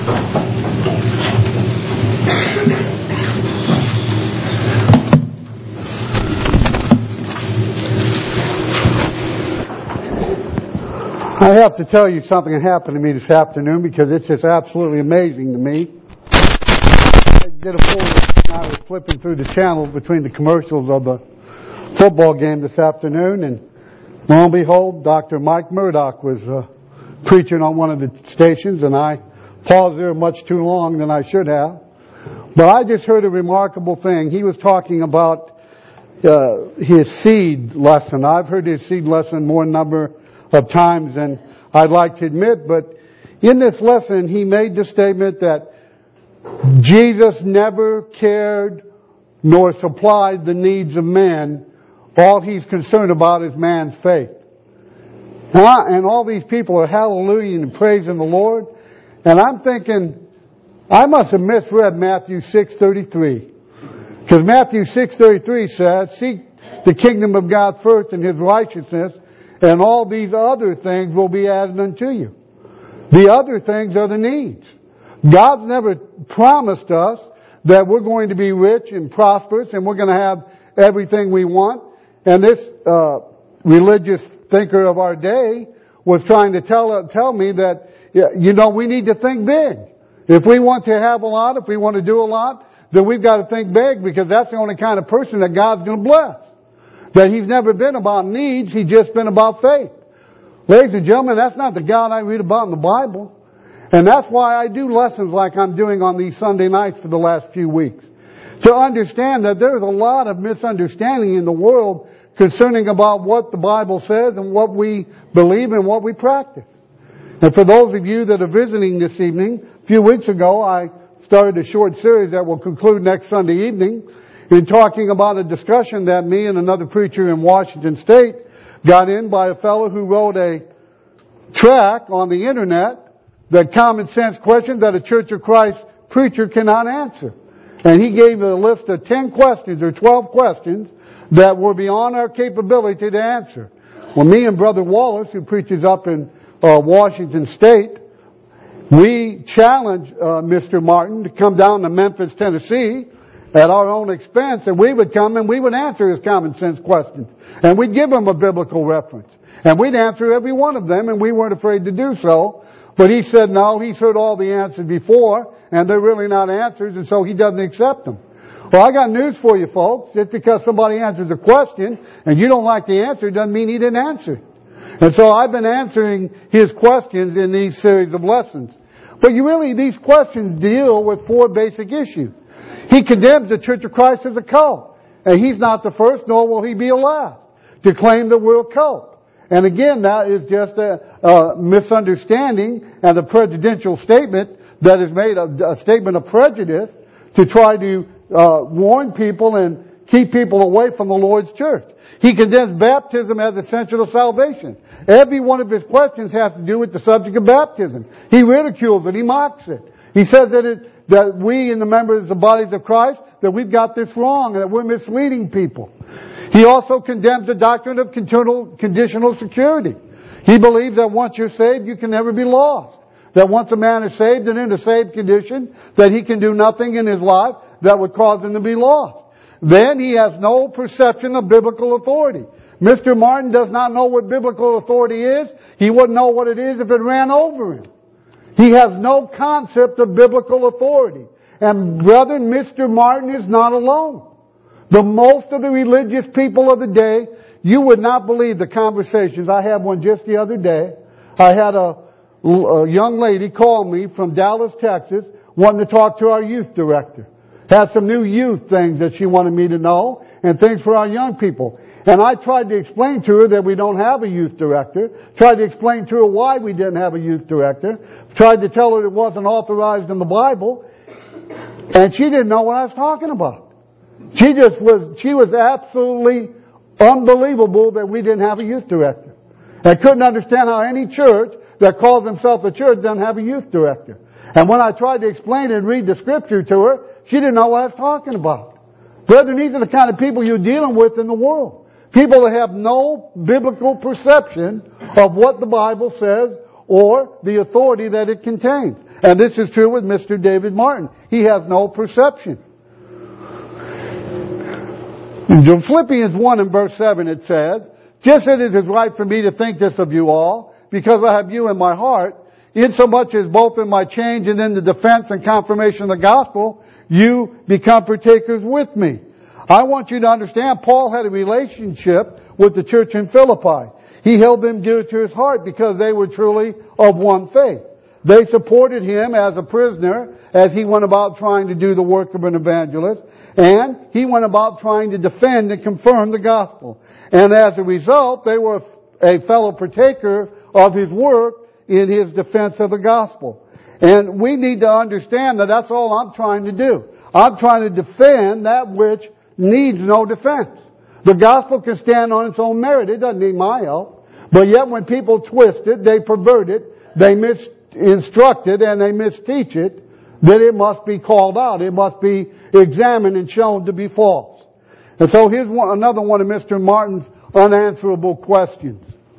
I have to tell you something that happened to me this afternoon because it's just absolutely amazing to me. I did a poll and I was flipping through the channels between the commercials of the football game this afternoon, and lo and behold, Dr. Mike Murdoch was preaching on one of the stations, and I paused there much too long than I should have. But I just heard a remarkable thing. He was talking about his seed lesson. I've heard his seed lesson more number of times than I'd like to admit, but in this lesson he made the statement that Jesus never cared nor supplied the needs of man. All he's concerned about is man's faith. And all these people are hallelujah and praising the Lord. And I'm thinking, I must have misread Matthew 6:33. Because Matthew 6:33 says, seek the kingdom of God first and His righteousness, and all these other things will be added unto you. The other things are the needs. God's never promised us that we're going to be rich and prosperous and we're going to have everything we want. And this religious thinker of our day was trying to tell me that, we need to think big. If we want to have a lot, if we want to do a lot, then we've got to think big, because that's the only kind of person that God's going to bless. That He's never been about needs, He's just been about faith. Ladies and gentlemen, that's not the God I read about in the Bible. And that's why I do lessons like I'm doing on these Sunday nights for the last few weeks. To understand that there's a lot of misunderstanding in the world concerning about what the Bible says and what we believe and what we practice. And for those of you that are visiting this evening, a few weeks ago I started a short series that will conclude next Sunday evening in talking about a discussion that me and another preacher in Washington State got in by a fellow who wrote a tract on the internet, that common sense questions that a Church of Christ preacher cannot answer. And he gave a list of 10 questions or 12 questions that were beyond our capability to answer. Well, me and Brother Wallace, who preaches up in Washington State, we challenged Mr. Martin to come down to Memphis, Tennessee, at our own expense, and we would come and we would answer his common sense questions. And we'd give him a biblical reference. And we'd answer every one of them, and we weren't afraid to do so. But he said no, he's heard all the answers before, and they're really not answers, and so he doesn't accept them. Well, I got news for you folks. Just because somebody answers a question and you don't like the answer doesn't mean he didn't answer. And so I've been answering his questions in these series of lessons. But these questions deal with 4 basic issues. He condemns the Church of Christ as a cult. And he's not the first, nor will he be the last, to claim that we're a cult. And again, that is just a misunderstanding and a prejudicial statement that is made, a statement of prejudice to try to warn people and keep people away from the Lord's church. He condemns baptism as essential to salvation. Every one of his questions has to do with the subject of baptism. He ridicules it. He mocks it. He says that we in the members of the bodies of Christ, that we've got this wrong and that we're misleading people. He also condemns the doctrine of conditional security. He believes that once you're saved, you can never be lost. That once a man is saved and in a saved condition, that he can do nothing in his life that would cause him to be lost. Then he has no perception of biblical authority. Mr. Martin does not know what biblical authority is. He wouldn't know what it is if it ran over him. He has no concept of biblical authority. And brethren, Mr. Martin is not alone. Most of the religious people of the day, you would not believe the conversations. I had one just the other day. I had a young lady call me from Dallas, Texas, wanting to talk to our youth director. Had some new youth things that she wanted me to know, and things for our young people. And I tried to explain to her that we don't have a youth director. Tried to explain to her why we didn't have a youth director. Tried to tell her it wasn't authorized in the Bible. And she didn't know what I was talking about. She was absolutely unbelievable that we didn't have a youth director. I couldn't understand how any church that calls themselves a church doesn't have a youth director. And when I tried to explain and read the scripture to her, she didn't know what I was talking about. Brethren, these are the kind of people you're dealing with in the world. People that have no biblical perception of what the Bible says or the authority that it contains. And this is true with Mr. David Martin. He has no perception. In Philippians 1 and verse 7 it says, just as it is right for me to think this of you all, because I have you in my heart, insomuch as both in my change and in the defense and confirmation of the gospel, you become partakers with me. I want you to understand, Paul had a relationship with the church in Philippi. He held them dear to his heart because they were truly of one faith. They supported him as a prisoner as he went about trying to do the work of an evangelist, and he went about trying to defend and confirm the gospel. And as a result, they were a fellow partaker of his work in his defense of the gospel. And we need to understand that that's all I'm trying to do. I'm trying to defend that which needs no defense. The gospel can stand on its own merit. It doesn't need my help. But yet when people twist it, they pervert it, they misinstruct it, and they misteach it, then it must be called out. It must be examined and shown to be false. And so here's another one of Mr. Martin's unanswerable questions.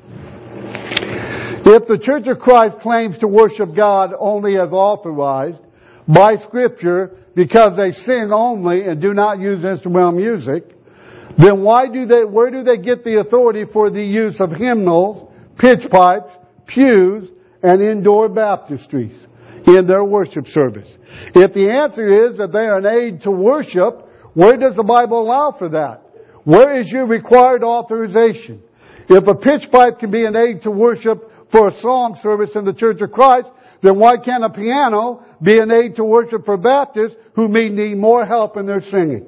If the Church of Christ claims to worship God only as authorized by Scripture because they sing only and do not use instrumental music, then where do they get the authority for the use of hymnals, pitch pipes, pews, and indoor baptistries in their worship service? If the answer is that they are an aid to worship, where does the Bible allow for that? Where is your required authorization? If a pitch pipe can be an aid to worship for a song service in the Church of Christ, then why can't a piano be an aid to worship for Baptists who may need more help in their singing?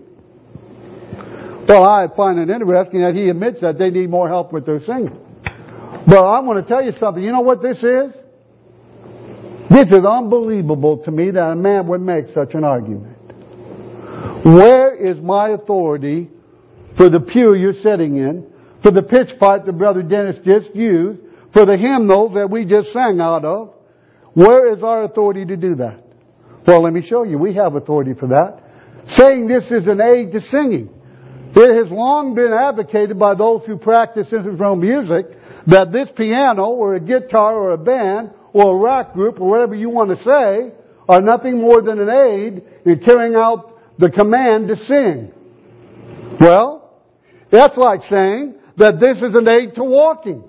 Well, I find it interesting that he admits that they need more help with their singing. But I want to tell you something. You know what this is? This is unbelievable to me that a man would make such an argument. Where is my authority for the pew you're sitting in, for the pitch pipe that Brother Dennis just used, for the hymnals that we just sang out of? Where is our authority to do that? Well, let me show you. We have authority for that. Saying this is an aid to singing. It has long been advocated by those who practice instrumental music that this piano or a guitar or a band or a rock group or whatever you want to say are nothing more than an aid in carrying out the command to sing. Well, that's like saying that this is an aid to walking.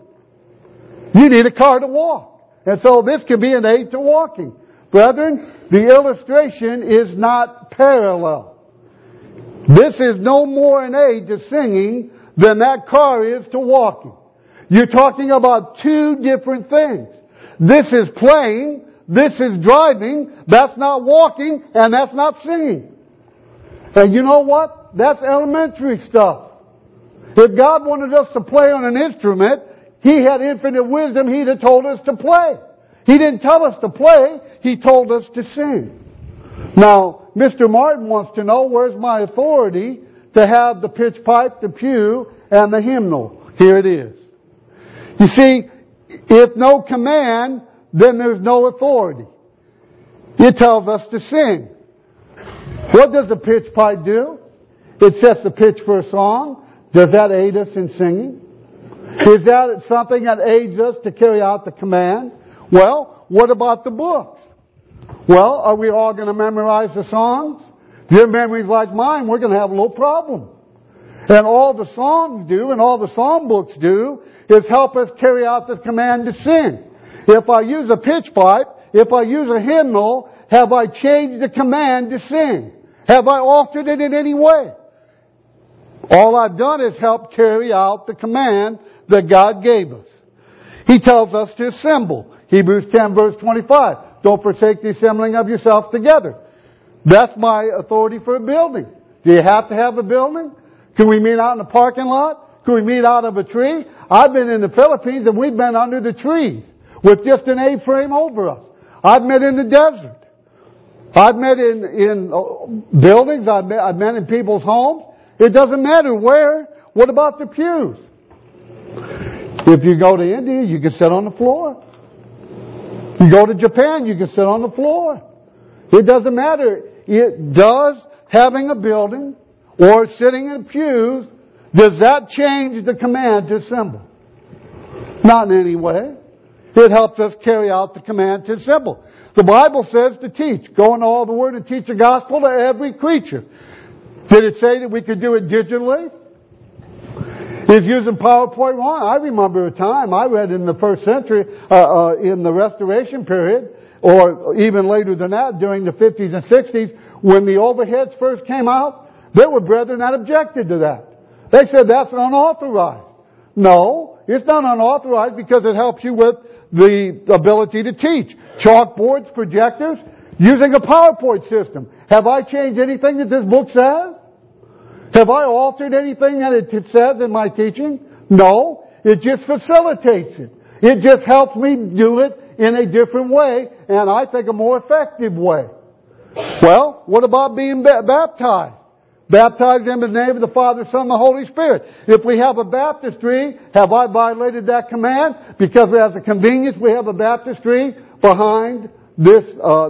You need a car to walk. And so this can be an aid to walking. Brethren, the illustration is not parallel. This is no more an aid to singing than that car is to walking. You're talking about two different things. This is playing, this is driving, that's not walking, and that's not singing. And you know what? That's elementary stuff. If God wanted us to play on an instrument, He had infinite wisdom, He'd have told us to play. He didn't tell us to play, He told us to sing. Now, Mr. Martin wants to know, where's my authority to have the pitch pipe, the pew, and the hymnal? Here it is. You see, if no command, then there's no authority. It tells us to sing. What does a pitch pipe do? It sets the pitch for a song. Does that aid us in singing? Is that something that aids us to carry out the command? Well, what about the books? Well, are we all going to memorize the songs? If your memory's like mine, we're going to have a little problem. And all the songs do, and all the song books do, is help us carry out the command to sing. If I use a pitch pipe, if I use a hymnal, have I changed the command to sing? Have I altered it in any way? All I've done is help carry out the command that God gave us. He tells us to assemble. Hebrews 10 verse 25. Don't forsake the assembling of yourselves together. That's my authority for a building. Do you have to have a building? Can we meet out in the parking lot? Can we meet out of a tree? I've been in the Philippines and we've been under the trees with just an A-frame over us. I've met in the desert. I've met in buildings. I've met in people's homes. It doesn't matter where. What about the pews? If you go to India, you can sit on the floor. You go to Japan, you can sit on the floor. It doesn't matter. It does having a building or sitting in pews, does that change the command to assemble? Not in any way. It helps us carry out the command. It's simple. The Bible says to teach. Go into all the Word and teach the gospel to every creature. Did it say that we could do it digitally? Is using PowerPoint wrong? I remember a time I read in the first century, in the Restoration period, or even later than that, during the 50s and 60s, when the overheads first came out, there were brethren that objected to that. They said that's unauthorized. No, it's not unauthorized because it helps you with the ability to teach. Chalkboards, projectors, using a PowerPoint system. Have I changed anything that this book says? Have I altered anything that it says in my teaching? No. It just facilitates it. It just helps me do it in a different way, and I think a more effective way. Well, what about being baptized? Baptized in the name of the Father, Son, and the Holy Spirit. If we have a baptistry, have I violated that command? Because as a convenience, we have a baptistry behind this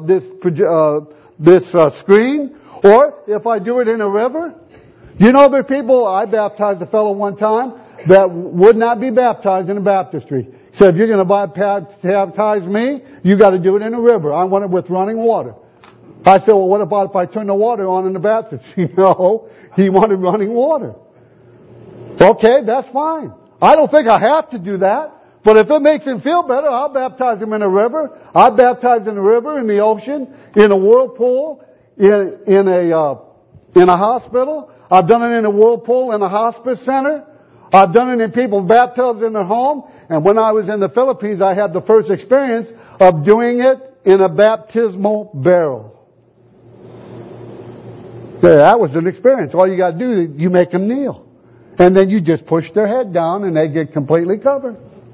screen. Or if I do it in a river, you know there are people, I baptized a fellow one time that would not be baptized in a baptistry. He said, if you're going to baptize me, you got to do it in a river. I want it with running water. I said, well, what about if I turn the water on in the baptistry? No, he wanted running water. Okay, that's fine. I don't think I have to do that. But if it makes him feel better, I'll baptize him in a river. I've baptized in a river, in the ocean, in a whirlpool, in a hospital. I've done it in a whirlpool in a hospice center. I've done it in people's bathtubs in their home. And when I was in the Philippines, I had the first experience of doing it in a baptismal barrel. Yeah, that was an experience. All you got to do is you make them kneel. And then you just push their head down and they get completely covered.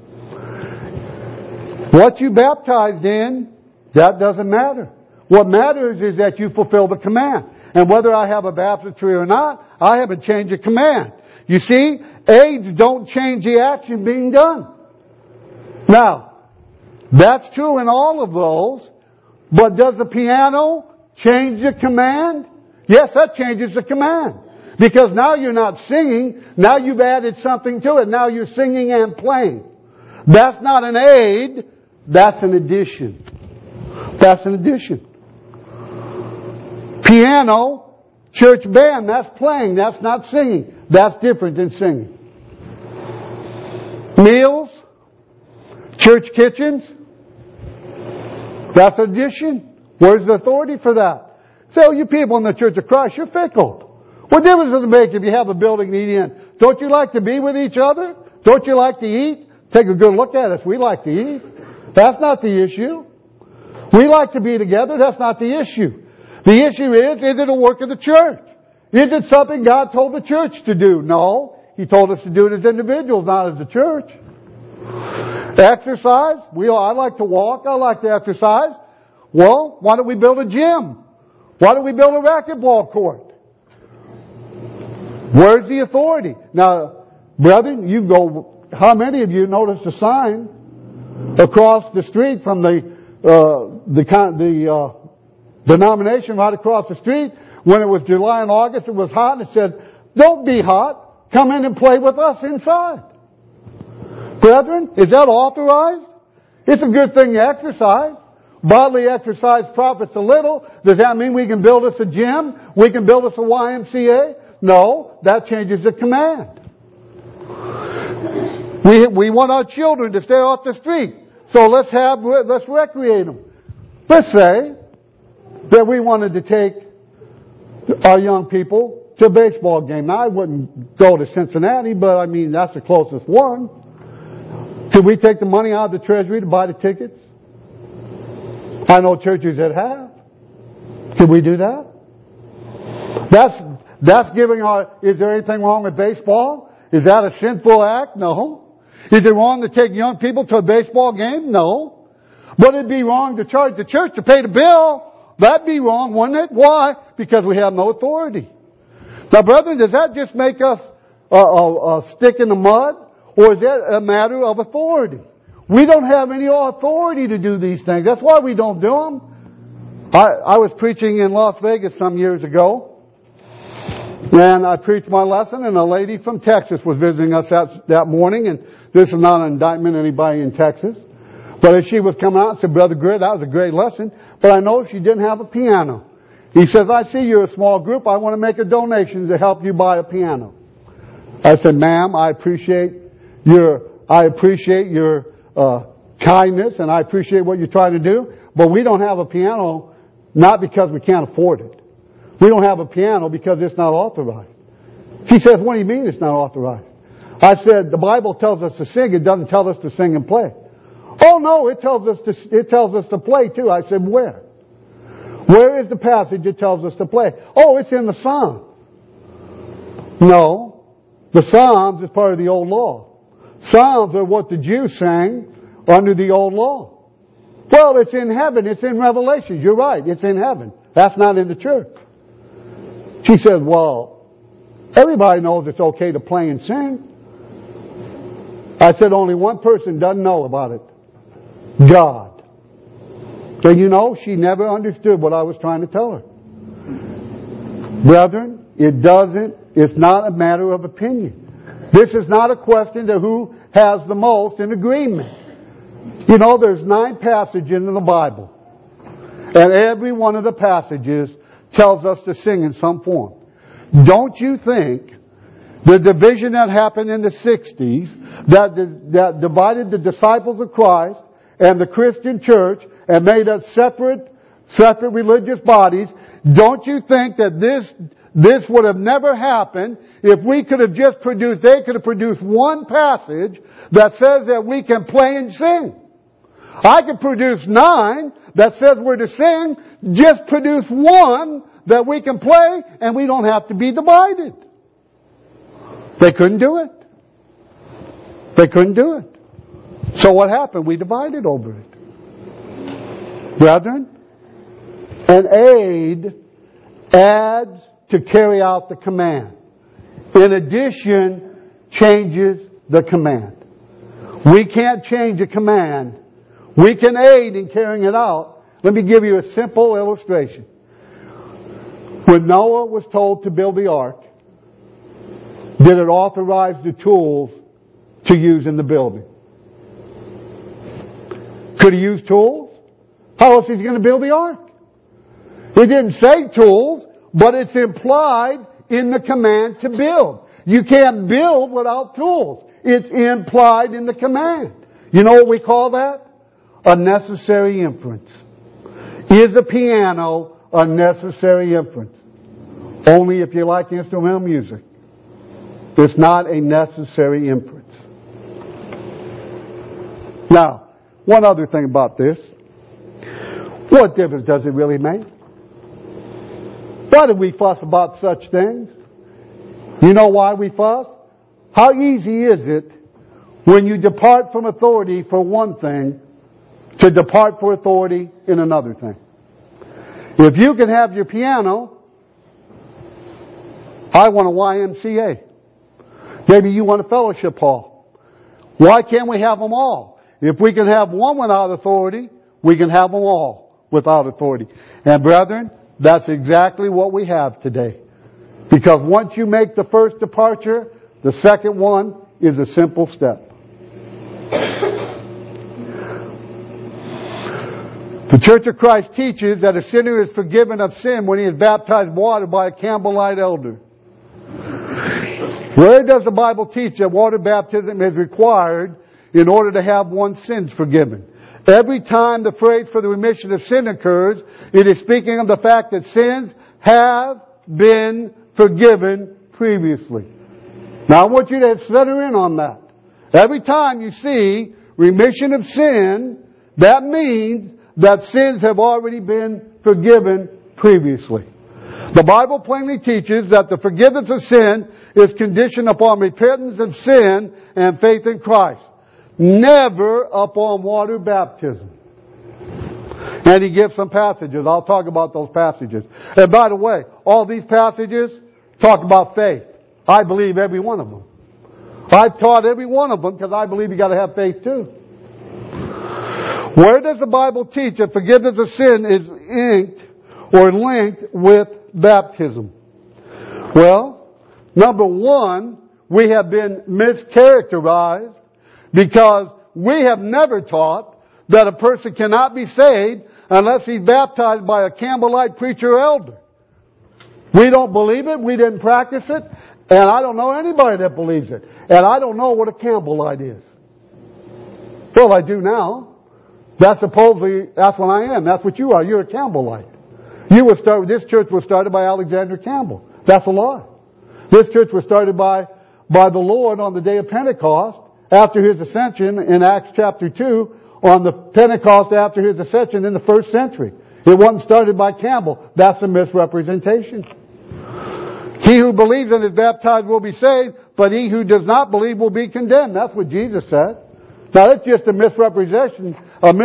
What you baptized in, that doesn't matter. What matters is that you fulfill the command. And whether I have a baptistry or not, I haven't changed the command. You see, aids don't change the action being done. Now, that's true in all of those, but does the piano change the command? Yes, that changes the command. Because now you're not singing, now you've added something to it. Now you're singing and playing. That's not an aid, that's an addition. That's an addition. Piano, church band, that's playing, that's not singing. That's different than singing. Meals, church kitchens, that's addition. Where's the authority for that? Say, oh, you people in the Church of Christ, you're fickle. What difference does it make if you have a building to eat in? Don't you like to be with each other? Don't you like to eat? Take a good look at us. We like to eat. That's not the issue. We like to be together. That's not the issue. The issue is it a work of the church? Is it something God told the church to do? No. He told us to do it as individuals, not as a church. Exercise. I like to walk. I like to exercise. Well, why don't we build a gym? Why don't we build a racquetball court? Where's the authority? Now, brethren, you go, how many of you noticed a sign across the street from the denomination right across the street when it was July and August, it was hot, and it said, don't be hot, come in and play with us inside. Brethren, is that authorized? It's a good thing to exercise. Bodily exercise profits a little. Does that mean we can build us a gym? We can build us a YMCA? No, that changes the command. We want our children to stay off the street. So let's recreate them. Let's say that we wanted to take our young people to a baseball game. Now, I wouldn't go to Cincinnati, but I mean, that's the closest one. Could we take the money out of the treasury to buy the tickets? I know churches that have. Could we do that? That's giving is there anything wrong with baseball? Is that a sinful act? No. Is it wrong to take young people to a baseball game? No. But it'd be wrong to charge the church to pay the bill. That'd be wrong, wouldn't it? Why? Because we have no authority. Now, brethren, does that just make us a stick in the mud? Or is that a matter of authority? We don't have any authority to do these things. That's why we don't do them. I was preaching in Las Vegas some years ago, and I preached my lesson, and a lady from Texas was visiting us that morning, and this is not an indictment of anybody in Texas. But as she was coming out, I said, Brother Greer, that was a great lesson, but I know she didn't have a piano. He says, I see you're a small group. I want to make a donation to help you buy a piano. I said, ma'am, I appreciate your kindness, and I appreciate what you're trying to do, but we don't have a piano not because we can't afford it. We don't have a piano because it's not authorized. She says, what do you mean it's not authorized? I said, the Bible tells us to sing. It doesn't tell us to sing and play. Oh no, it tells us to play too. I said, where? Where is the passage that tells us to play? Oh, it's in the Psalms. No. The Psalms is part of the old law. Psalms are what the Jews sang under the old law. Well, it's in heaven. It's in Revelation. You're right. It's in heaven. That's not in the church. She said, well, everybody knows it's okay to play and sing. I said, only one person doesn't know about it. God. And you know, she never understood what I was trying to tell her. Brethren, it's not a matter of opinion. This is not a question to who has the most in agreement. You know, there's 9 passages in the Bible. And every one of the passages tells us to sing in some form. Don't you think the division that happened in the 60s, that divided the disciples of Christ and the Christian church and made us separate religious bodies, don't you think that this would have never happened if we could have just they could have produced one passage that says that we can play and sing. I could produce 9 that says we're to sing, just produce one that we can play and we don't have to be divided. They couldn't do it. They couldn't do it. So what happened? We divided over it. Brethren, an aid adds to carry out the command. In addition, changes the command. We can't change a command. We can aid in carrying it out. Let me give you a simple illustration. When Noah was told to build the ark, did it authorize the tools to use in the building? Could he use tools? How else is he going to build the ark? It didn't say tools, but it's implied in the command to build. You can't build without tools. It's implied in the command. You know what we call that? A necessary inference. Is a piano a necessary inference? Only if you like instrumental music. It's not a necessary inference. Now, one other thing about this. What difference does it really make? Why do we fuss about such things? You know why we fuss? How easy is it when you depart from authority for one thing to depart for authority in another thing? If you can have your piano, I want a YMCA. Maybe you want a fellowship hall. Why can't we have them all? If we can have one without authority, we can have them all without authority. And brethren, that's exactly what we have today. Because once you make the first departure, the second one is a simple step. The Church of Christ teaches that a sinner is forgiven of sin when he is baptized in water by a Campbellite elder. Where does the Bible teach that water baptism is required in order to have one's sins forgiven? Every time the phrase for the remission of sin occurs, it is speaking of the fact that sins have been forgiven previously. Now I want you to center in on that. Every time you see remission of sin, that means that sins have already been forgiven previously. The Bible plainly teaches that the forgiveness of sin is conditioned upon repentance of sin and faith in Christ. Never upon water baptism. And he gives some passages. I'll talk about those passages. And by the way, all these passages talk about faith. I believe every one of them. I've taught every one of them because I believe you got to have faith too. Where does the Bible teach that forgiveness of sin is linked with baptism? Well, number one, we have been mischaracterized because we have never taught that a person cannot be saved unless he's baptized by a Campbellite preacher or elder. We don't believe it. We didn't practice it. And I don't know anybody that believes it. And I don't know what a Campbellite is. Well, I do now. That's what I am. That's what you are. You're a Campbellite. This church was started by Alexander Campbell. That's a lie. This church was started by the Lord on the day of Pentecost after His ascension in Acts chapter 2, on the Pentecost after His ascension in the 1st century. It wasn't started by Campbell. That's a misrepresentation. He who believes and is baptized will be saved, but he who does not believe will be condemned. That's what Jesus said. Now that's just a misrepresentation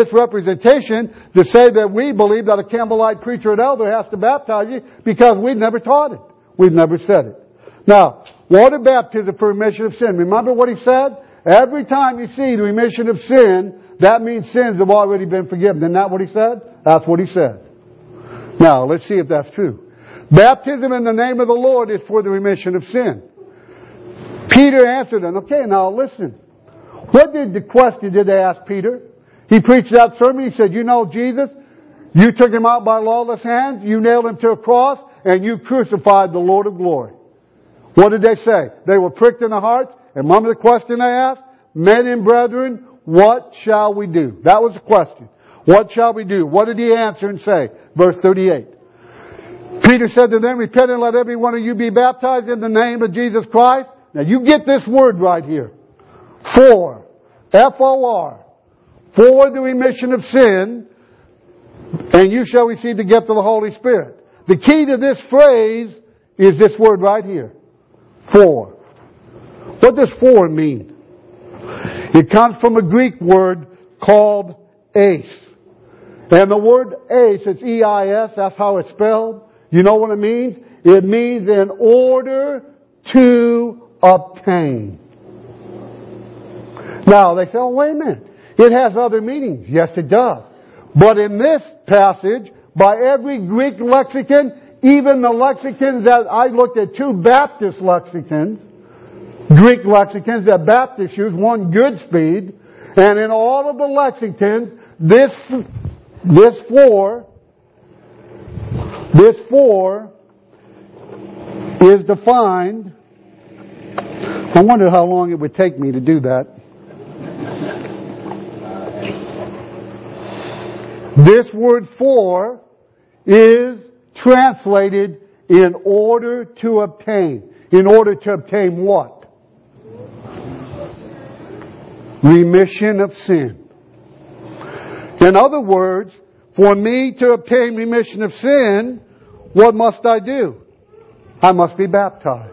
to say that we believe that a Campbellite preacher or elder has to baptize you, because we've never taught it. We've never said it. Now, water baptism for remission of sin. Remember what he said? Every time you see the remission of sin, that means sins have already been forgiven. Isn't that what he said? That's what he said. Now, let's see if that's true. Baptism in the name of the Lord is for the remission of sin. Peter answered him. Okay, now listen. What did they ask Peter? He preached that sermon. He said, you know Jesus, you took Him out by lawless hands, you nailed Him to a cross, and you crucified the Lord of glory. What did they say? They were pricked in the heart. And remember the question they asked? Men and brethren, what shall we do? That was the question. What shall we do? What did he answer and say? Verse 38. Peter said to them, repent and let every one of you be baptized in the name of Jesus Christ. Now you get this word right here. For, F-O-R, for the remission of sin, and you shall receive the gift of the Holy Spirit. The key to this phrase is this word right here. For. What does for mean? It comes from a Greek word called eis. And the word eis, it's E-I-S, that's how it's spelled. You know what it means? It means in order to obtain. Now, they say, oh, wait a minute. It has other meanings. Yes, it does. But in this passage, by every Greek lexicon, even the lexicons that I looked at, 2 Baptist lexicons, Greek lexicons that Baptists use, one Goodspeed, and in all of the lexicons, this for is defined. I wonder how long it would take me to do that. This word for is translated in order to obtain. In order to obtain what? Remission of sin. In other words, for me to obtain remission of sin, what must I do? I must be baptized.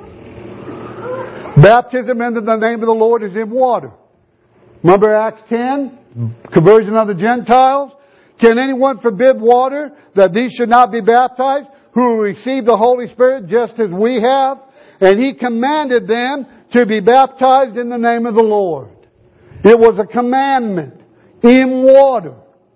Baptism in the name of the Lord is in water. Remember Acts 10? Conversion of the Gentiles. Can anyone forbid water that these should not be baptized, who receive the Holy Spirit just as we have? And He commanded them to be baptized in the name of the Lord. It was a commandment in water.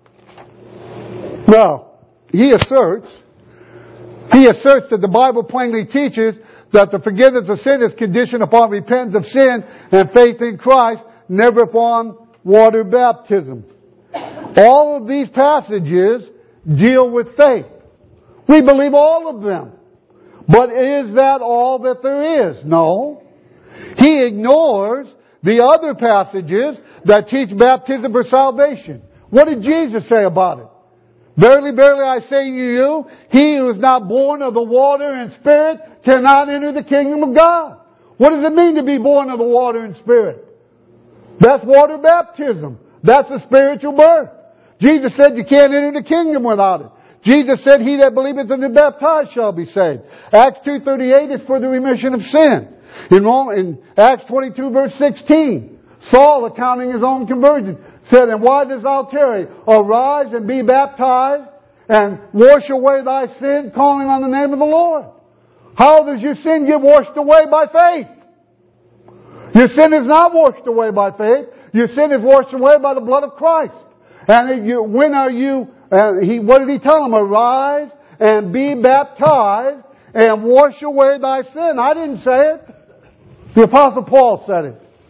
Now, he asserts that the Bible plainly teaches that the forgiveness of sin is conditioned upon repentance of sin and faith in Christ, never upon water baptism. All of these passages deal with faith. We believe all of them. But is that all that there is? No. He ignores the other passages that teach baptism for salvation. What did Jesus say about it? Verily, verily, I say to you, he who is not born of the water and Spirit cannot enter the kingdom of God. What does it mean to be born of the water and Spirit? That's water baptism. That's a spiritual birth. Jesus said you can't enter the kingdom without it. Jesus said, he that believeth and is baptized shall be saved. Acts 2:38 is for the remission of sin. In Acts 22 verse 16, Saul, accounting his own conversion, said, and why dost thou tarry? Arise and be baptized and wash away thy sin, calling on the name of the Lord. How does your sin get washed away? By faith. Your sin is not washed away by faith. Your sin is washed away by the blood of Christ. And what did he tell them? Arise and be baptized and wash away thy sin. I didn't say it. The Apostle Paul said it.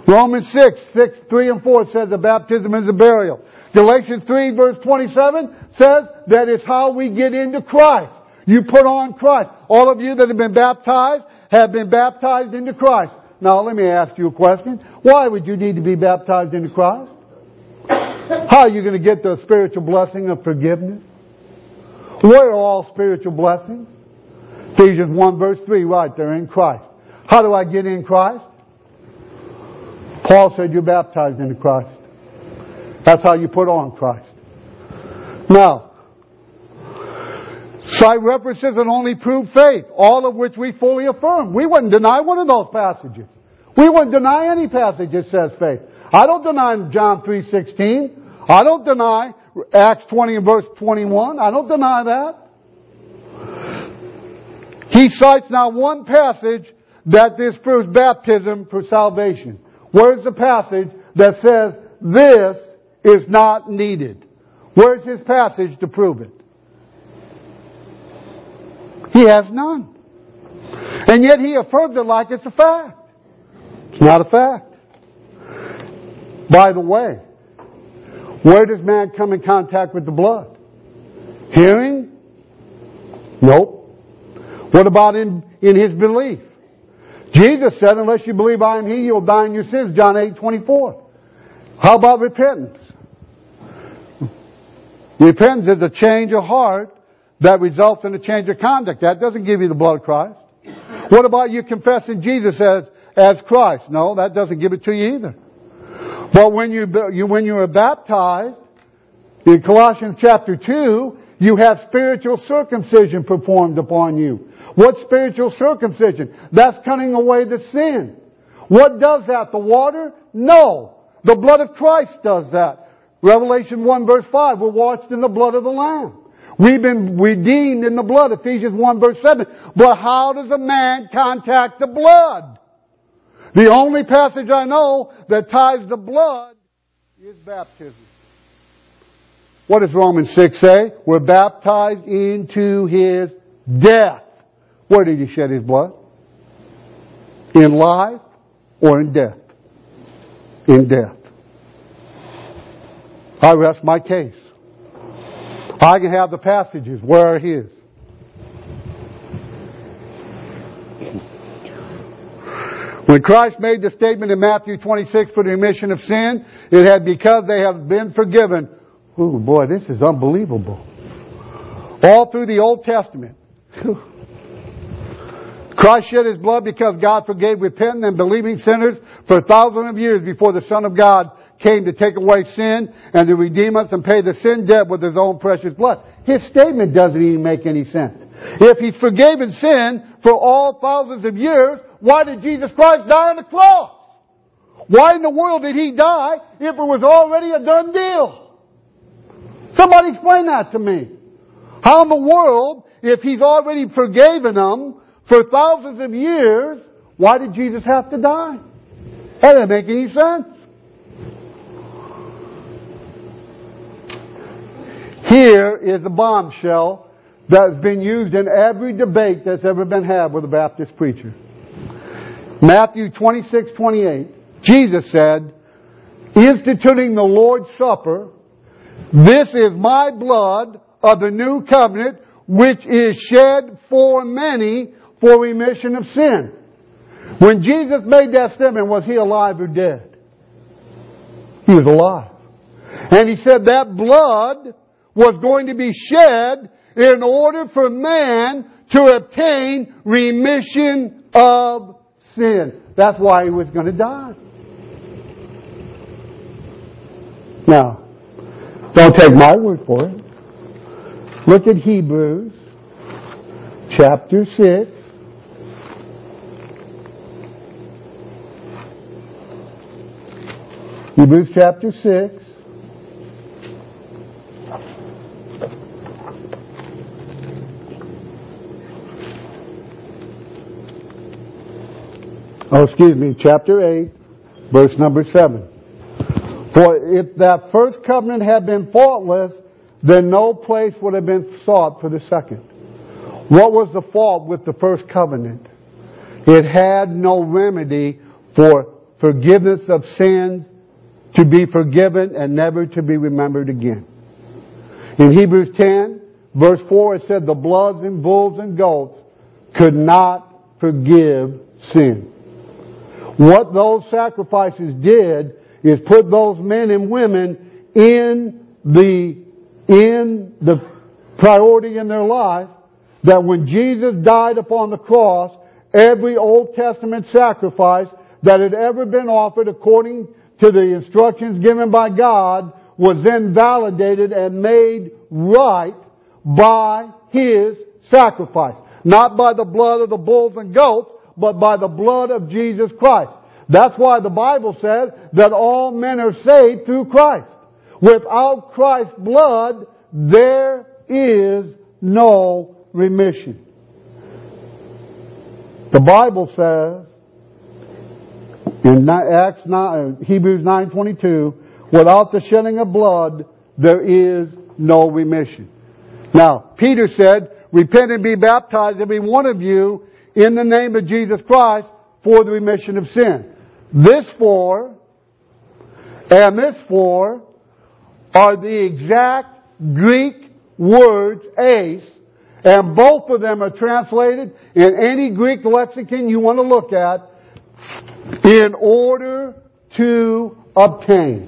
Romans 3 and 4 says the baptism is a burial. Galatians 3 verse 27 says that it's how we get into Christ. You put on Christ. All of you that have been baptized into Christ. Now let me ask you a question. Why would you need to be baptized into Christ? How are you going to get the spiritual blessing of forgiveness? What are all spiritual blessings? Ephesians 1 verse 3 right there, in Christ. How do I get in Christ? Paul said you're baptized into Christ. That's how you put on Christ. Now, side references and only prove faith, all of which we fully affirm. We wouldn't deny one of those passages. We wouldn't deny any passage that says faith. I don't deny John 3:16. I don't deny Acts 20 and verse 21. I don't deny that. He cites now one passage that disproves baptism for salvation. Where's the passage that says this is not needed? Where's his passage to prove it? He has none. And yet he affirms it like it's a fact. It's not a fact. By the way, where does man come in contact with the blood? Hearing? Nope. What about in his belief? Jesus said, unless you believe I am He, you'll die in your sins, John 8:24. How about repentance? Repentance is a change of heart that results in a change of conduct. That doesn't give you the blood of Christ. What about you confessing Jesus as Christ? No, that doesn't give it to you either. But when you are baptized, in Colossians chapter 2, you have spiritual circumcision performed upon you. What spiritual circumcision? That's cutting away the sin. What does that? The water? No. The blood of Christ does that. Revelation 1 verse 5, we're washed in the blood of the Lamb. We've been redeemed in the blood, Ephesians 1 verse 7. But how does a man contact the blood? The only passage I know that ties the blood is baptism. What does Romans 6 say? We're baptized into His death. Where did He shed His blood? In life or in death? In death. I rest my case. I can have the passages. Where are His? When Christ made the statement in Matthew 26 for the remission of sin, it had because they have been forgiven. Oh boy, this is unbelievable. All through the Old Testament. Christ shed His blood because God forgave repentant and believing sinners for thousands of years before the Son of God came to take away sin and to redeem us and pay the sin debt with His own precious blood. His statement doesn't even make any sense. If He's forgiven sin for all thousands of years, why did Jesus Christ die on the cross? Why in the world did He die if it was already a done deal? Somebody explain that to me. How in the world, if He's already forgiven them for thousands of years, why did Jesus have to die? That doesn't make any sense. Here is a bombshell that's been used in every debate that's ever been had with a Baptist preacher. Matthew 26:28, Jesus said, instituting the Lord's Supper, this is my blood of the new covenant, which is shed for many for remission of sin. When Jesus made that statement, was He alive or dead? He was alive. And He said that blood was going to be shed in order for man to obtain remission of sin. That's why He was going to die. Now, don't take my word for it. Look at Hebrews chapter 6. Hebrews chapter 6. Chapter 8, verse number 7. For if that first covenant had been faultless, then no place would have been sought for the second. What was the fault with the first covenant? It had no remedy for forgiveness of sins, to be forgiven and never to be remembered again. In Hebrews 10, verse 4, it said the bloods and bulls and goats could not forgive sin. What those sacrifices did is put those men and women in the priority in their life that when Jesus died upon the cross, every Old Testament sacrifice that had ever been offered according to the instructions given by God was then validated and made right by His sacrifice. Not by the blood of the bulls and goats, but by the blood of Jesus Christ. That's why the Bible says that all men are saved through Christ. Without Christ's blood, there is no remission. The Bible says in Hebrews 9:22, without the shedding of blood, there is no remission. Now, Peter said, repent and be baptized, every one of you, in the name of Jesus Christ, for the remission of sin. This for and this for are the exact Greek words, eis, and both of them are translated in any Greek lexicon you want to look at, in order to obtain.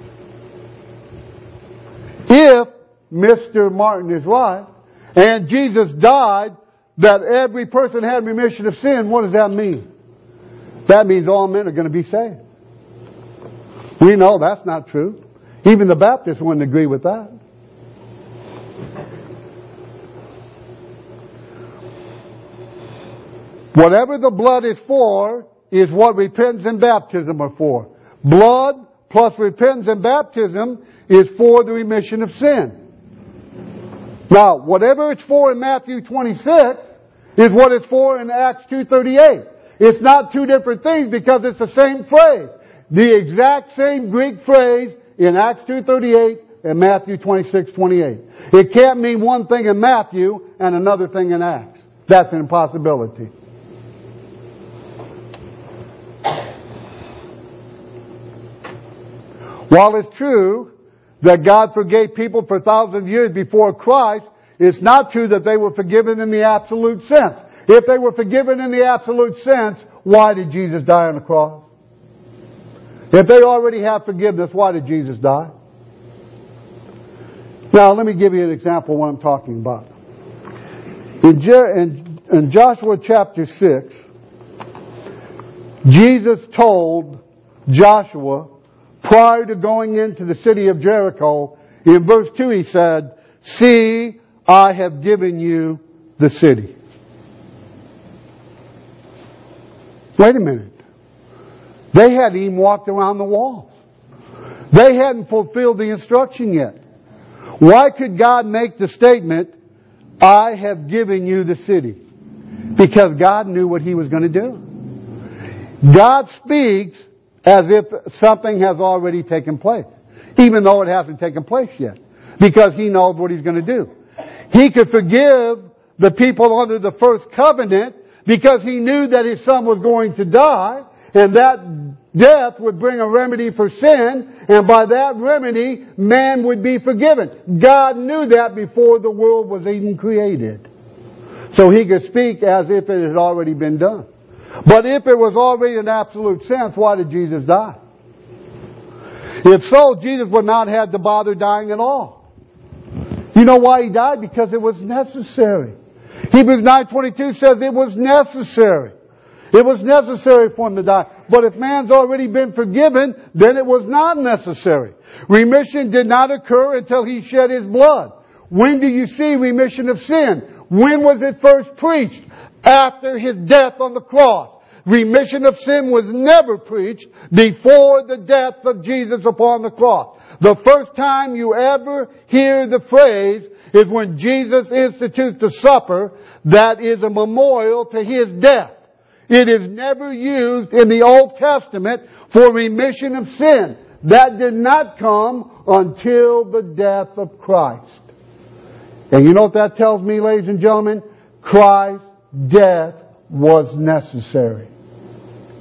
If Mr. Martin is right, and Jesus died that every person had remission of sin, what does that mean? That means all men are going to be saved. We know that's not true. Even the Baptists wouldn't agree with that. Whatever the blood is for is what repentance and baptism are for. Blood plus repentance and baptism is for the remission of sin. Now, whatever it's for in Matthew 26 is what it's for in Acts 2:38. It's not two different things because it's the same phrase. The exact same Greek phrase in Acts 2:38 and Matthew 26:28. It can't mean one thing in Matthew and another thing in Acts. That's an impossibility. While it's true that God forgave people for thousands of years before Christ, it's not true that they were forgiven in the absolute sense. If they were forgiven in the absolute sense, why did Jesus die on the cross? If they already have forgiveness, why did Jesus die? Now, let me give you an example of what I'm talking about. In Joshua chapter 6, Jesus told Joshua, prior to going into the city of Jericho, in verse 2 he said, "See, I have given you the city." Wait a minute. They hadn't even walked around the walls. They hadn't fulfilled the instruction yet. Why could God make the statement, "I have given you the city"? Because God knew what He was going to do. God speaks as if something has already taken place, even though it hasn't taken place yet, because He knows what He's going to do. He could forgive the people under the first covenant because He knew that His Son was going to die, and that death would bring a remedy for sin, and by that remedy, man would be forgiven. God knew that before the world was even created. So He could speak as if it had already been done. But if it was already an absolute sense, why did Jesus die? If so, Jesus would not have to bother dying at all. You know why He died? Because it was necessary. Hebrews 9:22 says it was necessary. It was necessary for Him to die. But if man's already been forgiven, then it was not necessary. Remission did not occur until He shed His blood. When do you see remission of sin? When was it first preached? After His death on the cross. Remission of sin was never preached before the death of Jesus upon the cross. The first time you ever hear the phrase is when Jesus institutes the supper that is a memorial to His death. It is never used in the Old Testament for remission of sin. That did not come until the death of Christ. And you know what that tells me, ladies and gentlemen? Christ's death was necessary.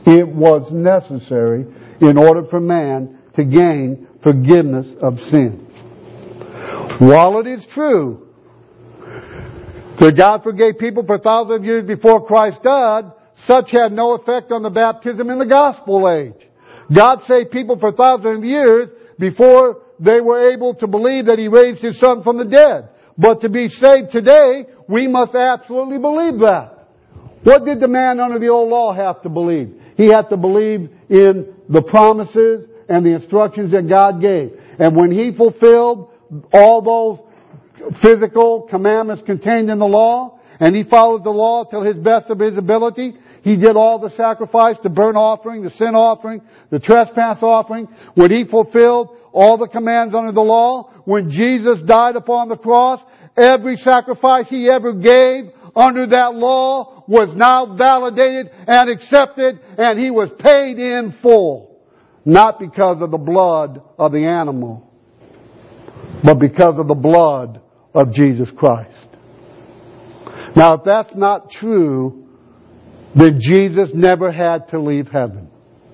It was necessary in order for man to gain forgiveness of sin. While it is true that God forgave people for thousands of years before Christ died, such had no effect on the baptism in the gospel age. God saved people for thousands of years before they were able to believe that He raised His Son from the dead. But to be saved today, we must absolutely believe that. What did the man under the old law have to believe? He had to believe in the promises and the instructions that God gave. And when he fulfilled all those physical commandments contained in the law, and he followed the law till his best of his ability, he did all the sacrifice, the burnt offering, the sin offering, the trespass offering. When he fulfilled all the commands under the law, when Jesus died upon the cross, every sacrifice he ever gave under that law was now validated and accepted, and he was paid in full. Not because of the blood of the animal, but because of the blood of Jesus Christ. Now, if that's not true, then Jesus never had to leave heaven.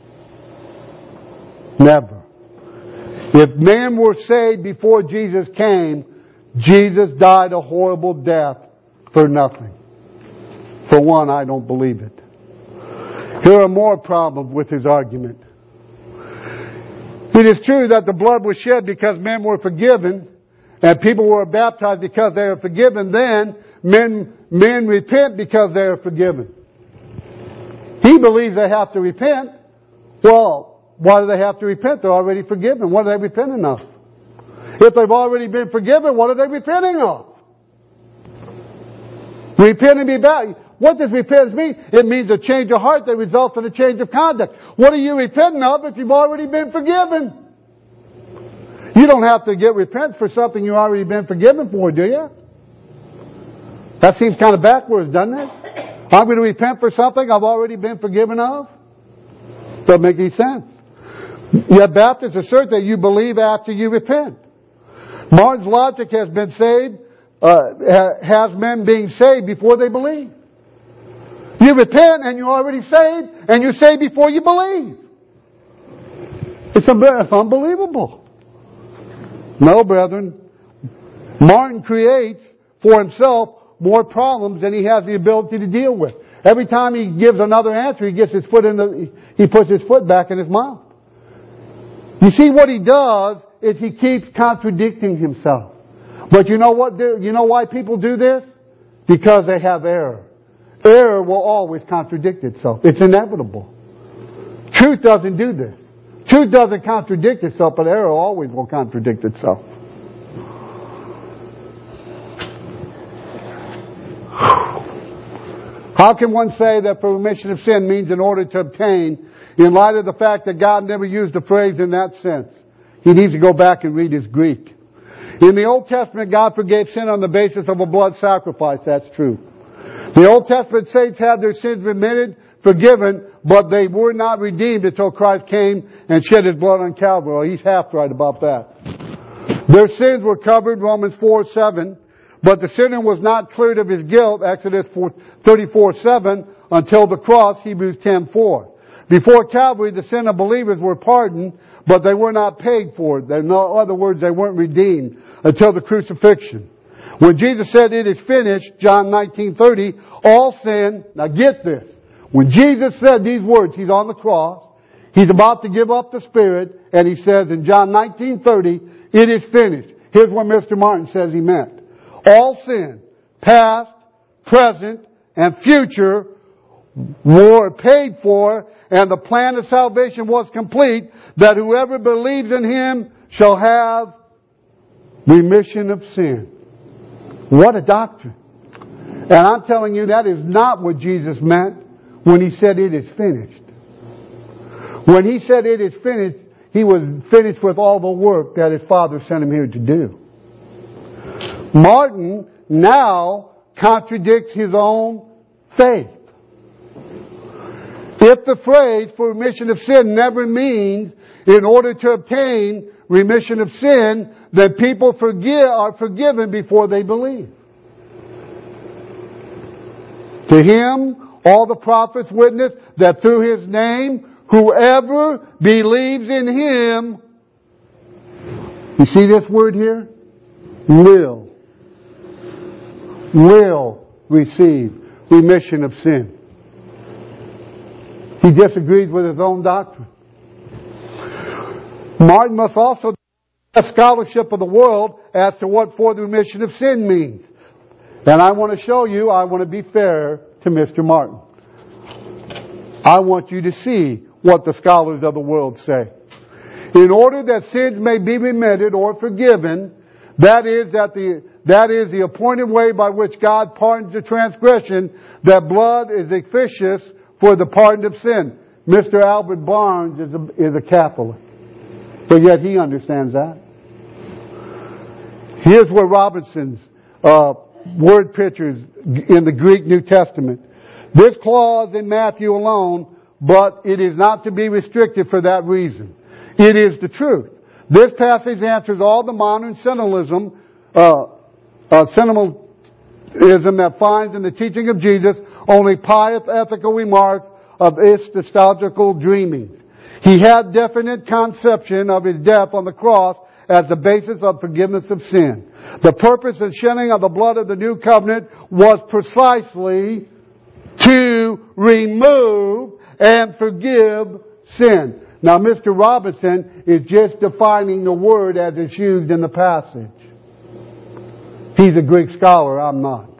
Never. If men were saved before Jesus came, Jesus died a horrible death for nothing. For one, I don't believe it. Here are more problems with his argument. It is true that the blood was shed because men were forgiven, and people were baptized because they are forgiven. Then men repent because they are forgiven. He believes they have to repent. Well, why do they have to repent? They're already forgiven. What are they repenting of? If they've already been forgiven, what are they repenting of? Repent and be back. What does repentance mean? It means a change of heart that results in a change of conduct. What are you repenting of if you've already been forgiven? You don't have to get repent for something you've already been forgiven for, do you? That seems kind of backwards, doesn't it? I'm going to repent for something I've already been forgiven of? Doesn't make any sense. Yet Baptists assert that you believe after you repent. Martin's logic has been saved, has men being saved before they believe. You repent and you're already saved, and you're saved before you believe. It's unbelievable. No, brethren. Martin creates for himself more problems than he has the ability to deal with. Every time he gives another answer, he puts his foot back in his mouth. You see, what he does is he keeps contradicting himself. But you know what? You know why people do this? Because they have error. Error will always contradict itself. It's inevitable. Truth doesn't do this. Truth doesn't contradict itself, but error always will contradict itself. How can one say that for remission of sin means in order to obtain, in light of the fact that God never used the phrase in that sense? He needs to go back and read his Greek. In the Old Testament, God forgave sin on the basis of a blood sacrifice. That's true. The Old Testament saints had their sins remitted, forgiven, but they were not redeemed until Christ came and shed His blood on Calvary. Well, he's half right about that. Their sins were covered, Romans 4:7, but the sinner was not cleared of his guilt, Exodus 34:7, until the cross, Hebrews 10:4. Before Calvary, the sin of believers were pardoned, but they were not paid for it. In other words, they weren't redeemed until the crucifixion. When Jesus said, "It is finished," John 19:30, all sin, now get this. When Jesus said these words, He's on the cross, He's about to give up the Spirit, and He says in John 19:30, "It is finished." Here's what Mr. Martin says He meant. All sin, past, present, and future, were paid for, and the plan of salvation was complete, that whoever believes in Him shall have remission of sin. What a doctrine. And I'm telling you, that is not what Jesus meant when He said it is finished. When He said it is finished, He was finished with all the work that His Father sent Him here to do. Martin now contradicts his own faith. If the phrase for remission of sin never means in order to obtain remission of sin, then people are forgiven before they believe. To him, all the prophets witness that through His name, whoever believes in Him, you see this word here? Will receive remission of sin. He disagrees with his own doctrine. Martin must also have scholarship of the world as to what for the remission of sin means. And I want to show you, I want to be fair to Mr. Martin. I want you to see what the scholars of the world say. In order that sins may be remitted or forgiven, that is the appointed way by which God pardons the transgression, that blood is efficacious for the pardon of sin. Mr. Albert Barnes is a Catholic, but yet he understands that. Here's where Robinson's word pictures in the Greek New Testament. This clause in Matthew alone, but it is not to be restricted for that reason. It is the truth. This passage answers all the modern sentimentalism that finds in the teaching of Jesus only pious ethical remarks of its nostalgical dreaming. He had definite conception of His death on the cross as the basis of forgiveness of sin. The purpose and shedding of the blood of the new covenant was precisely to remove and forgive sin. Now, Mr. Robinson is just defining the word as it's used in the passage. He's a Greek scholar, I'm not.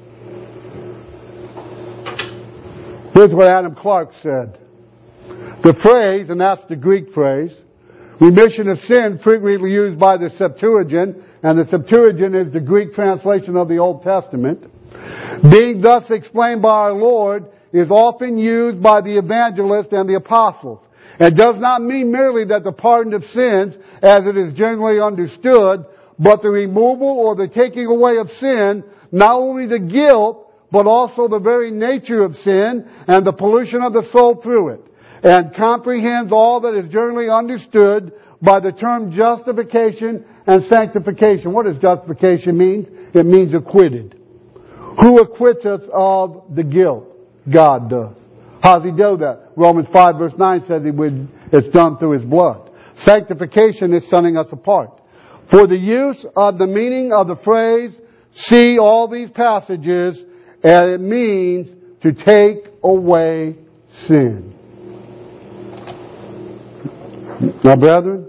Here's what Adam Clark said. The phrase, and that's the Greek phrase, remission of sin, frequently used by the Septuagint, and the Septuagint is the Greek translation of the Old Testament, being thus explained by our Lord, is often used by the evangelists and the apostles. It does not mean merely that the pardon of sins, as it is generally understood, but the removal or the taking away of sin, not only the guilt, but also the very nature of sin and the pollution of the soul through it, and comprehends all that is generally understood by the term justification and sanctification. What does justification mean? It means acquitted. Who acquits us of the guilt? God does. How does He do that? Romans 5 verse 9 says it's done through His blood. Sanctification is setting us apart. For the use of the meaning of the phrase, see all these passages, and it means to take away sin. Now, brethren,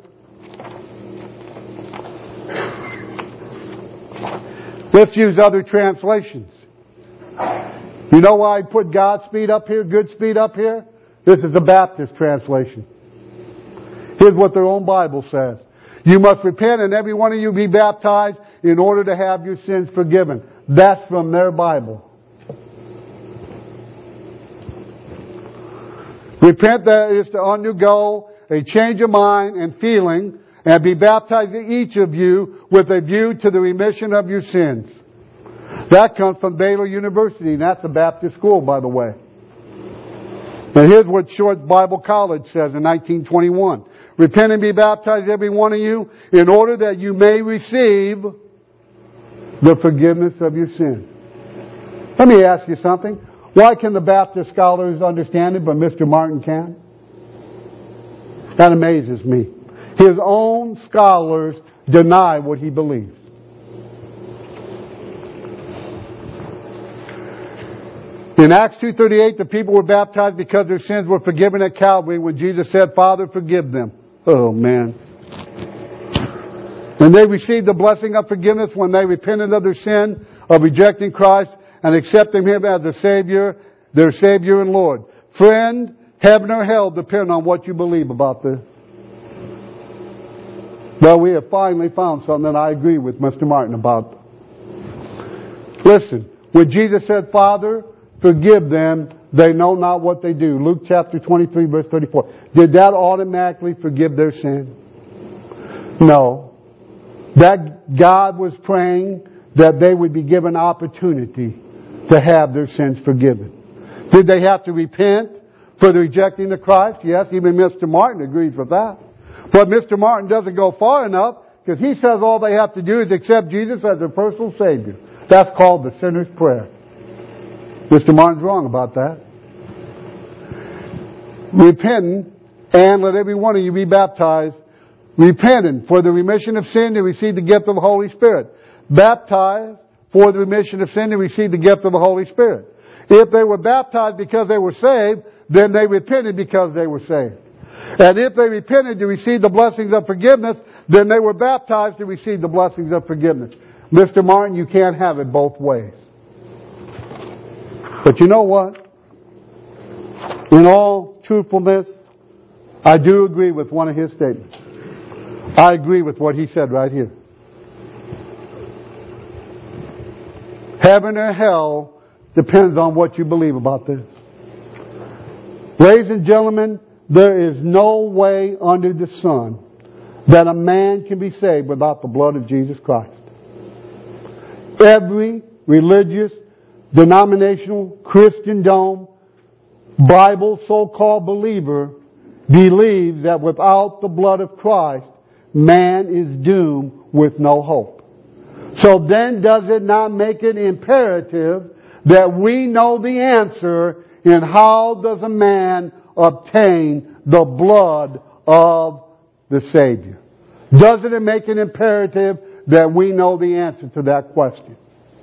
let's use other translations. You know why I put Godspeed up here, good speed up here? This is a Baptist translation. Here's what their own Bible says. You must repent and every one of you be baptized in order to have your sins forgiven. That's from their Bible. Repent, that is to undergo a change of mind and feeling, and be baptized each of you with a view to the remission of your sins. That comes from Baylor University, and that's a Baptist school, by the way. Now here's what Short Bible College says in 1921. Repent and be baptized, every one of you, in order that you may receive the forgiveness of your sins. Let me ask you something. Why can the Baptist scholars understand it, but Mr. Martin can't? That amazes me. His own scholars deny what he believes. In Acts 2:38, the people were baptized because their sins were forgiven at Calvary when Jesus said, Father, forgive them. Oh, man. And they received the blessing of forgiveness when they repented of their sin, of rejecting Christ, and accepting Him as their Savior and Lord. Friend, heaven or hell depend on what you believe about this. Well, we have finally found something that I agree with Mr. Martin about. Listen, when Jesus said, Father, forgive them, they know not what they do. Luke chapter 23 verse 34. Did that automatically forgive their sin? No. That God was praying that they would be given opportunity to have their sins forgiven. Did they have to repent for the rejecting of Christ? Yes, even Mr. Martin agrees with that. But Mr. Martin doesn't go far enough, because he says all they have to do is accept Jesus as their personal Savior. That's called the sinner's prayer. Mr. Martin's wrong about that. Repenting, and let every one of you be baptized, repenting for the remission of sin to receive the gift of the Holy Spirit. Baptized for the remission of sin to receive the gift of the Holy Spirit. If they were baptized because they were saved, then they repented because they were saved. And if they repented to receive the blessings of forgiveness, then they were baptized to receive the blessings of forgiveness. Mr. Martin, you can't have it both ways. But you know what? In all truthfulness, I do agree with one of his statements. I agree with what he said right here. Heaven or hell depends on what you believe about this. Ladies and gentlemen, there is no way under the sun that a man can be saved without the blood of Jesus Christ. Every religious, denominational, Christendom, Bible so-called believer believes that without the blood of Christ, man is doomed with no hope. So then does it not make it imperative that we know the answer in how does a man obtain the blood of the Savior? Doesn't it make it imperative that we know the answer to that question?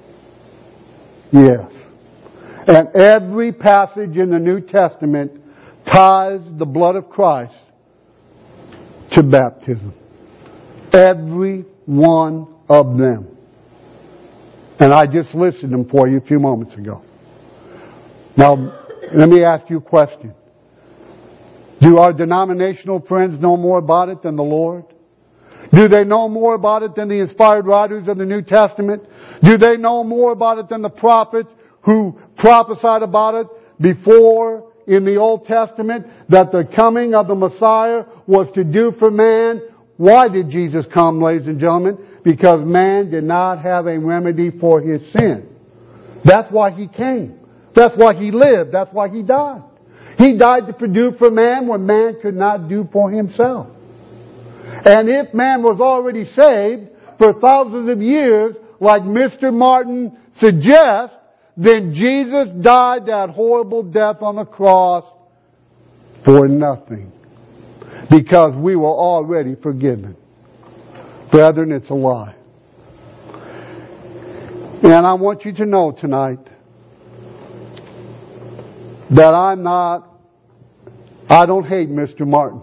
Yes. And every passage in the New Testament ties the blood of Christ to baptism. Every one of them. And I just listed them for you a few moments ago. Now, let me ask you a question. Do our denominational friends know more about it than the Lord? Do they know more about it than the inspired writers of the New Testament? Do they know more about it than the prophets who prophesied about it before in the Old Testament that the coming of the Messiah was to do for man? Why did Jesus come, ladies and gentlemen? Because man did not have a remedy for his sin. That's why he came. That's why he lived. That's why he died. He died to produce for man what man could not do for himself. And if man was already saved for thousands of years, like Mr. Martin suggests, then Jesus died that horrible death on the cross for nothing. Because we were already forgiven. Brethren, it's a lie. And I want you to know tonight that I don't hate Mr. Martin.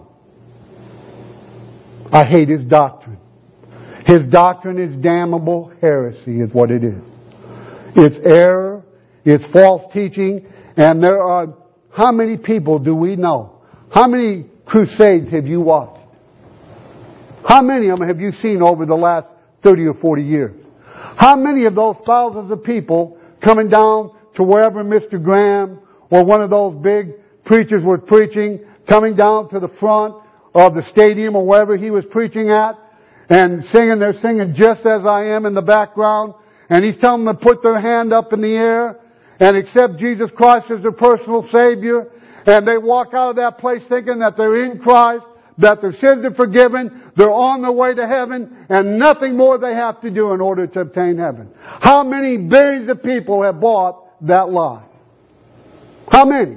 I hate his doctrine. His doctrine is damnable heresy is what it is. It's error, it's false teaching, and there are, how many people do we know? How many crusades have you watched? How many of them have you seen over the last 30 or 40 years? How many of those thousands of people coming down to wherever Mr. Graham or one of those big preachers was preaching, coming down to the front of the stadium or wherever he was preaching at, and they're singing Just As I Am in the background, and he's telling them to put their hand up in the air and accept Jesus Christ as their personal Savior, and they walk out of that place thinking that they're in Christ, that their sins are forgiven, they're on their way to heaven, and nothing more they have to do in order to obtain heaven. How many billions of people have bought that lie? How many?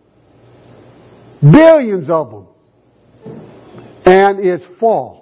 Billions of them. And it's false.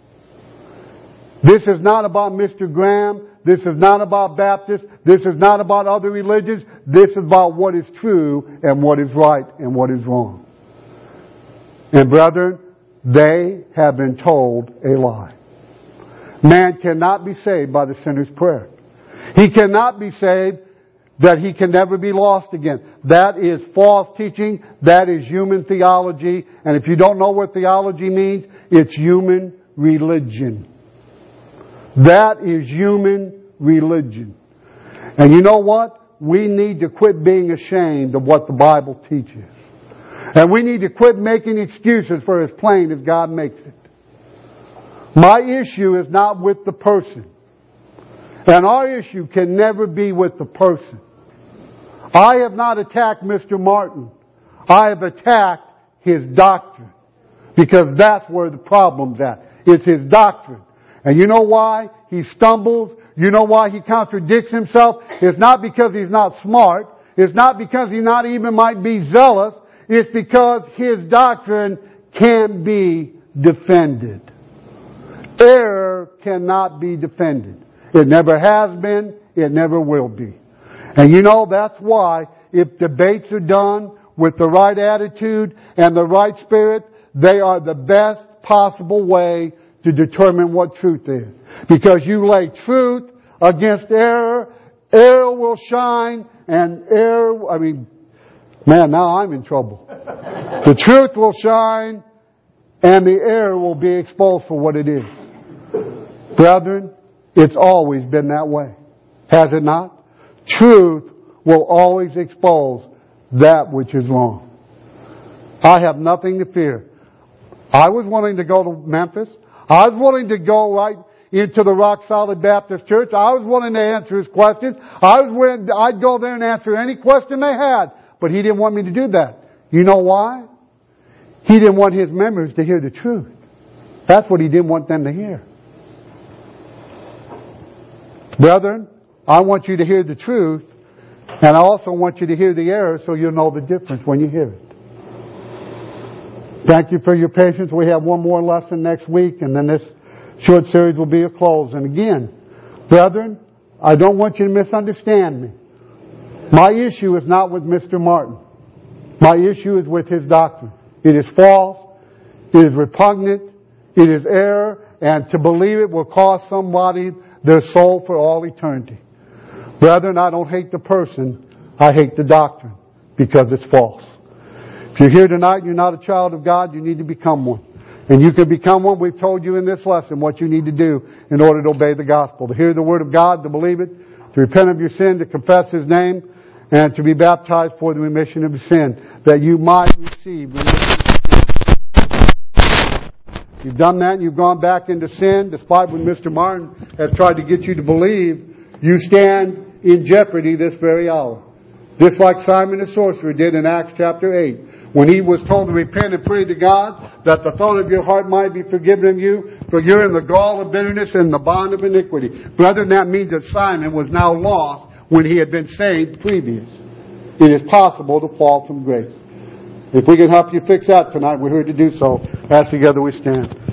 This is not about Mr. Graham. This is not about Baptists. This is not about other religions. This is about what is true and what is right and what is wrong. And brethren, they have been told a lie. Man cannot be saved by the sinner's prayer. He cannot be saved that he can never be lost again. That is false teaching. That is human theology. And if you don't know what theology means, it's human religion. That is human religion. And you know what? We need to quit being ashamed of what the Bible teaches. And we need to quit making excuses for as plain as God makes it. My issue is not with the person. And our issue can never be with the person. I have not attacked Mr. Martin. I have attacked his doctrine. Because that's where the problem's at. It's his doctrine. And you know why he stumbles? You know why he contradicts himself? It's not because he's not smart. It's not because he not even might be zealous. It's because his doctrine can't be defended. Error cannot be defended. It never has been. It never will be. And you know, that's why if debates are done with the right attitude and the right spirit, they are the best possible way to determine what truth is. Because you lay truth against error, error will shine, and now I'm in trouble. The truth will shine, and the error will be exposed for what it is. Brethren, it's always been that way. Has it not? Truth will always expose that which is wrong. I have nothing to fear. I was willing to go to Memphis. I was willing to go right into the Rock Solid Baptist Church. I was willing to answer his questions. I'd go there and answer any question they had. But he didn't want me to do that. You know why? He didn't want his members to hear the truth. That's what he didn't want them to hear. Brethren, I want you to hear the truth, and I also want you to hear the error so you'll know the difference when you hear it. Thank you for your patience. We have one more lesson next week, and then this short series will be a close. And again, brethren, I don't want you to misunderstand me. My issue is not with Mr. Martin. My issue is with his doctrine. It is false. It is repugnant. It is error. And to believe it will cost somebody their soul for all eternity. Brethren, I don't hate the person. I hate the doctrine because it's false. If you're here tonight and you're not a child of God, you need to become one. And you can become one. We've told you in this lesson what you need to do in order to obey the gospel. To hear the word of God, to believe it, to repent of your sin, to confess His name, and to be baptized for the remission of sin, that you might receive remission of sin. You've done that and you've gone back into sin, despite what Mr. Martin has tried to get you to believe, you stand in jeopardy this very hour. Just like Simon the sorcerer did in Acts chapter 8. When he was told to repent and pray to God that the thought of your heart might be forgiven of you, for you're in the gall of bitterness and the bond of iniquity. Brethren, that means that Simon was now lost when he had been saved previous. It is possible to fall from grace. If we can help you fix that tonight, we're here to do so. As together we stand.